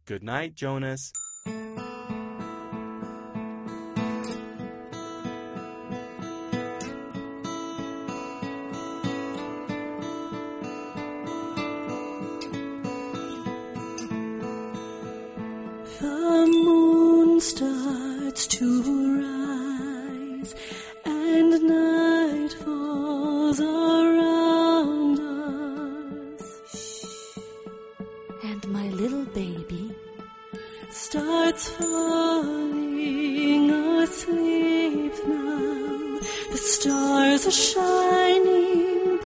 Good night, Jonas. The moon starts to rise, and night falls around us. And my little baby starts falling asleep now. The stars are shining